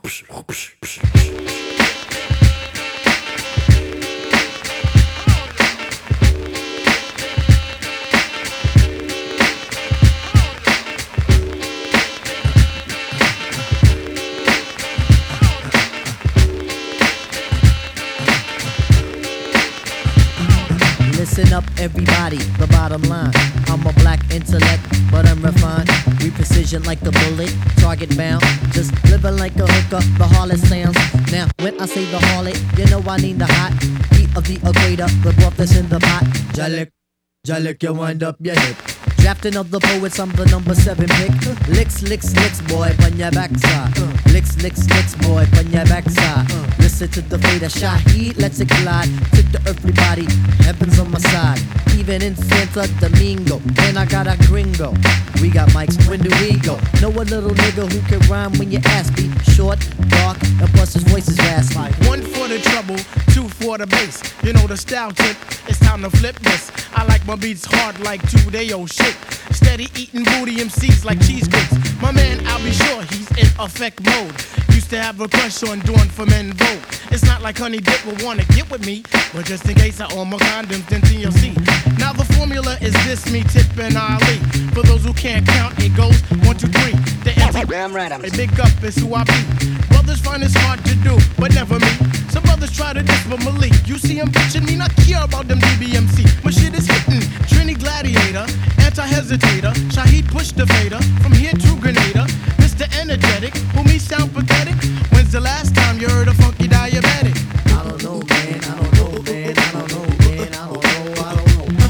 Listen up, everybody, the bottom line. I'm a black intellect, but I'm refined. We precision like a bullet, target bound. Just living like a hooker, the harlot sounds. Now, when I say the harlot, you know I need the hot heat of the equator, the broth that's in the pot. Jalik, Jalik, you wind up your hip. Drafting of the poets, I'm the number 7 pick. Licks, licks, licks, boy, on your backside. Licks, licks, licks, boy, on your backside. Listen to the fate of Shaheed, let's it collide. Took the earthly body, heaven's on my side. Even in Santo Domingo, and I got a gringo. We got mics, when do we go? Know a little nigga who can rhyme when you ask me. Short, dark, and plus his voice is raspy. One for the trouble, two for the bass. You know the style tip, it's time to flip this. I like my beats hard like 2-day-old shit. Steady eating booty MCs like cheesecakes. My man, I'll be sure he's in effect mode. Used to have a crush on doing for men vote. It's not like Honey Dip will wanna get with me, but just in case I own my condoms, then TLC. Now the formula is this, me, Tip, and Ali. For those who can't count, it goes 1, 2, 3. Damn right, I'm a big up is who I be. Brothers find it's hard to do, but never me. Some brothers try to diss but Malik. You see him bitching me, not care about them DBMC. My shit is hitting. Trini Gladiator, anti-hesitator. Shaheed push the fader. From here to Grenada. Mr. Energetic, who me sound pathetic. When's the last time you heard a funky diabetic? I don't know, man, I don't know, man, I don't know, man, I don't know, I don't know.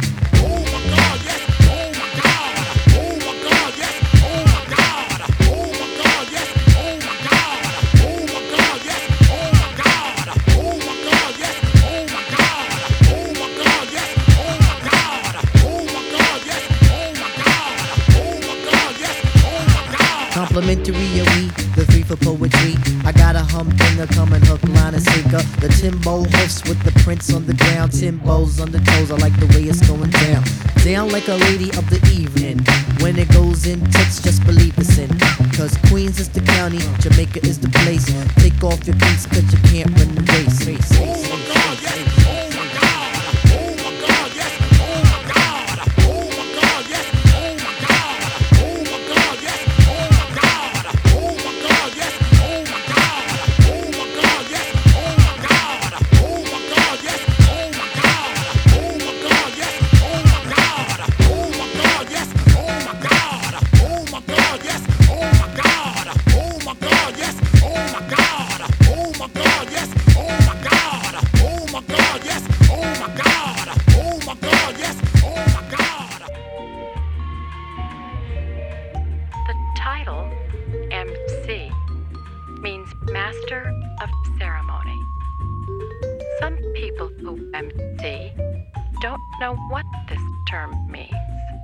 Oh my God, yes. Oh my God. Oh my God, yes. Oh my God. Oh my God, yes. Oh my God. Oh my God, yes. Oh my God. Oh my God, yes. Oh my God. Oh my God, yes. Oh my God. Oh my God, yes. Oh my God. Oh my God, yes. Oh my God. Complimentary and we, the free for poetry. I got a humdinger coming hook, line, and sinker. The Timbo hoofs with the prints on the ground. Timbos on the toes, I like the way it's going down. Down like a lady of the evening. When it goes in tits, just believe it's in. Cause Queens is the county, Jamaica is the place. Take off your cleats cause you can't run the race. Oh my God, yes. Oh my God. Oh my God, yes. Oh my God. Oh my God, yes. Oh my God. Oh my God, yes. Oh my God. Oh my God, yes. Oh my God. Oh my God, yes. Oh my God. Oh my God, yes. Oh my God. Oh my God, yes. Oh my God. Oh my God, yes. Oh my God. Oh my God, yes. Oh my God. Oh my God, yes. Oh my God. Oh my God, yes. Oh my God. Oh my God, yes. Oh my God. Oh my God, yes. Oh my God. The title, MC, means Master of Ceremony. Some people who MC don't know what this term means.